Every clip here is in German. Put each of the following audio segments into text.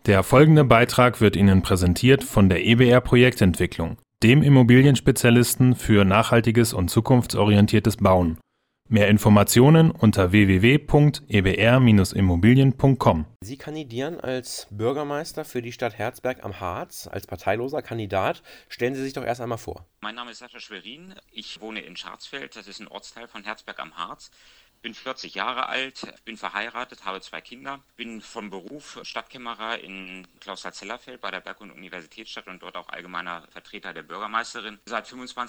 Der folgende Beitrag wird Ihnen präsentiert von der EBR Projektentwicklung, dem Immobilienspezialisten für nachhaltiges und zukunftsorientiertes Bauen. Mehr Informationen unter www.ebr-immobilien.com. Sie kandidieren als Bürgermeister für die Stadt Herzberg am Harz, als parteiloser Kandidat. Stellen Sie sich doch erst einmal vor. Mein Name ist Sascha Schwerin. Ich wohne in Scharzfeld, das ist ein Ortsteil von Herzberg am Harz. Bin 40 Jahre alt, bin verheiratet, habe 2 Kinder, bin vom Beruf Stadtkämmerer in Clausthal-Zellerfeld bei der Berg- und Universitätsstadt und dort auch allgemeiner Vertreter der Bürgermeisterin. Seit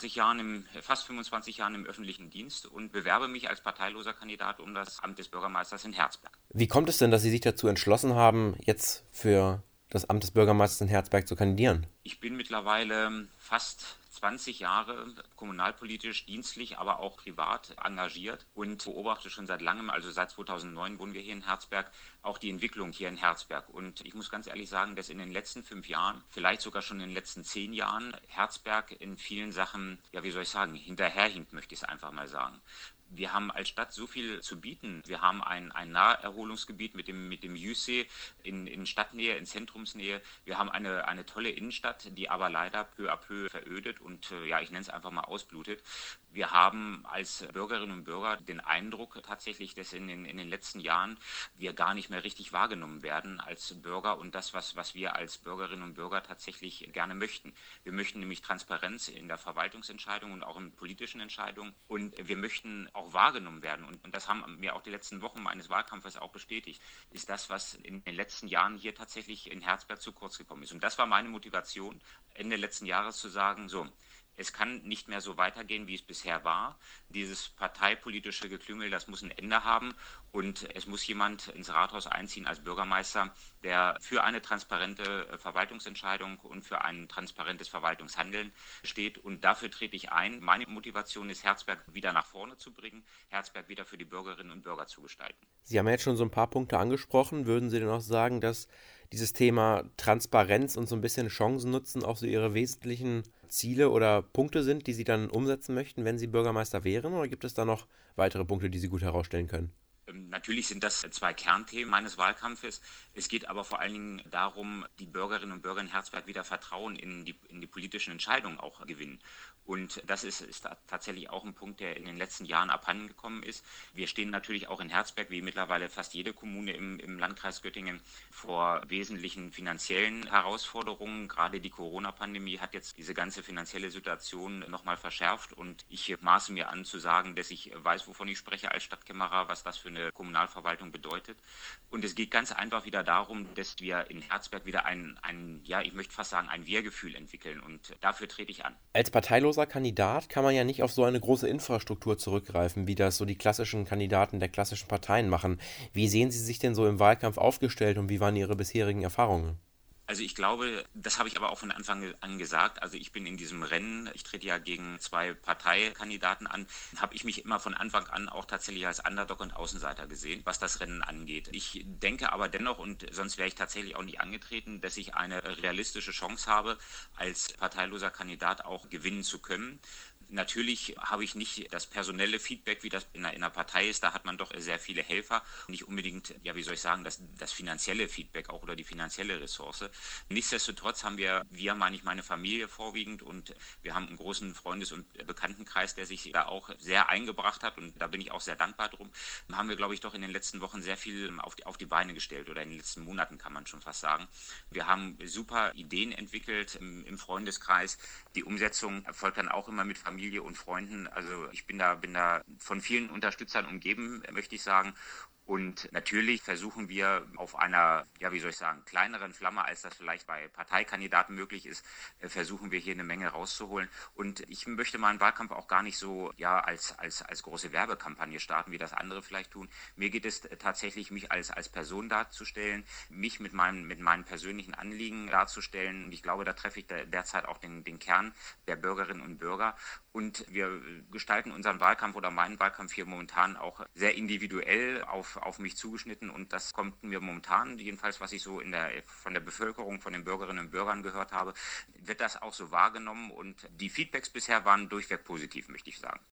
fast 25 Jahren im öffentlichen Dienst und bewerbe mich als parteiloser Kandidat um das Amt des Bürgermeisters in Herzberg. Wie kommt es denn, dass Sie sich dazu entschlossen haben, jetzt für das Amt des Bürgermeisters in Herzberg zu kandidieren? Ich bin mittlerweile fast 20 Jahre kommunalpolitisch, dienstlich, aber auch privat engagiert und beobachte schon seit langem, also seit 2009 wohnen wir hier in Herzberg, auch die Entwicklung hier in Herzberg. Und ich muss ganz ehrlich sagen, dass in den letzten 5 Jahren, vielleicht sogar schon in den letzten 10 Jahren, Herzberg in vielen Sachen, hinterherhinkt, möchte ich es einfach mal sagen. Wir haben als Stadt so viel zu bieten. Wir haben ein Naherholungsgebiet mit dem Jüssee in Stadtnähe, in Zentrumsnähe. Wir haben eine tolle Innenstadt, die aber leider peu à peu verödet und ich nenne es einfach mal ausblutet. Wir haben als Bürgerinnen und Bürger den Eindruck tatsächlich, dass in den letzten Jahren wir gar nicht mehr richtig wahrgenommen werden als Bürger und das, was wir als Bürgerinnen und Bürger tatsächlich gerne möchten. Wir möchten nämlich Transparenz in der Verwaltungsentscheidung und auch in politischen Entscheidungen und wir möchten auch wahrgenommen werden. Und das haben mir auch die letzten Wochen meines Wahlkampfes auch bestätigt, ist das, was in den letzten Jahren hier tatsächlich in Herzberg zu kurz gekommen ist. Und das war meine Motivation, Ende letzten Jahres zu sagen, so, es kann nicht mehr so weitergehen, wie es bisher war. Dieses parteipolitische Geklüngel, das muss ein Ende haben und es muss jemand ins Rathaus einziehen als Bürgermeister, der für eine transparente Verwaltungsentscheidung und für ein transparentes Verwaltungshandeln steht und dafür trete ich ein. Meine Motivation ist, Herzberg wieder nach vorne zu bringen, Herzberg wieder für die Bürgerinnen und Bürger zu gestalten. Sie haben ja jetzt schon so ein paar Punkte angesprochen. Würden Sie denn auch sagen, dass dieses Thema Transparenz und so ein bisschen Chancen nutzen auch so Ihre wesentlichen Ziele oder Punkte sind, die Sie dann umsetzen möchten, wenn Sie Bürgermeister wären? Oder gibt es da noch weitere Punkte, die Sie gut herausstellen können? Natürlich sind das 2 Kernthemen meines Wahlkampfes. Es geht aber vor allen Dingen darum, die Bürgerinnen und Bürger in Herzberg wieder Vertrauen in die politischen Entscheidungen auch gewinnen. Und das ist tatsächlich auch ein Punkt, der in den letzten Jahren abhandengekommen ist. Wir stehen natürlich auch in Herzberg, wie mittlerweile fast jede Kommune im Landkreis Göttingen, vor wesentlichen finanziellen Herausforderungen. Gerade die Corona-Pandemie hat jetzt diese ganze finanzielle Situation nochmal verschärft. Und ich maße mir an zu sagen, dass ich weiß, wovon ich spreche als Stadtkämmerer, was das für eine Kommunalverwaltung bedeutet. Und es geht ganz einfach wieder darum, dass wir in Herzberg wieder ich möchte fast sagen, ein Wir-Gefühl entwickeln. Und dafür trete ich an. Als parteiloser Kandidat kann man ja nicht auf so eine große Infrastruktur zurückgreifen, wie das so die klassischen Kandidaten der klassischen Parteien machen. Wie sehen Sie sich denn so im Wahlkampf aufgestellt und wie waren Ihre bisherigen Erfahrungen? Also ich glaube, das habe ich aber auch von Anfang an gesagt, also ich bin in diesem Rennen, ich trete ja gegen 2 Parteikandidaten an, habe ich mich immer von Anfang an auch tatsächlich als Underdog und Außenseiter gesehen, was das Rennen angeht. Ich denke aber dennoch, und sonst wäre ich tatsächlich auch nicht angetreten, dass ich eine realistische Chance habe, als parteiloser Kandidat auch gewinnen zu können. Natürlich habe ich nicht das personelle Feedback, wie das in einer Partei ist. Da hat man doch sehr viele Helfer. Nicht unbedingt, das finanzielle Feedback auch oder die finanzielle Ressource. Nichtsdestotrotz haben meine Familie vorwiegend und wir haben einen großen Freundes- und Bekanntenkreis, der sich da auch sehr eingebracht hat und da bin ich auch sehr dankbar drum. Haben wir, glaube ich, doch in den letzten Wochen sehr viel auf die Beine gestellt oder in den letzten Monaten kann man schon fast sagen. Wir haben super Ideen entwickelt im Freundeskreis. Die Umsetzung erfolgt dann auch immer mit Familie und Freunden. Also ich bin da von vielen Unterstützern umgeben, möchte ich sagen. Und natürlich versuchen wir auf einer, kleineren Flamme, als das vielleicht bei Parteikandidaten möglich ist, versuchen wir hier eine Menge rauszuholen. Und ich möchte meinen Wahlkampf auch gar nicht so als große Werbekampagne starten, wie das andere vielleicht tun. Mir geht es tatsächlich, mich als Person darzustellen, mich mit meinen persönlichen Anliegen darzustellen. Und ich glaube, da treffe ich derzeit auch den Kern der Bürgerinnen und Bürger. Und wir gestalten unseren Wahlkampf oder meinen Wahlkampf hier momentan auch sehr individuell auf mich zugeschnitten. Und das kommt mir momentan, jedenfalls was ich so von der Bevölkerung, von den Bürgerinnen und Bürgern gehört habe, wird das auch so wahrgenommen. Und die Feedbacks bisher waren durchweg positiv, möchte ich sagen.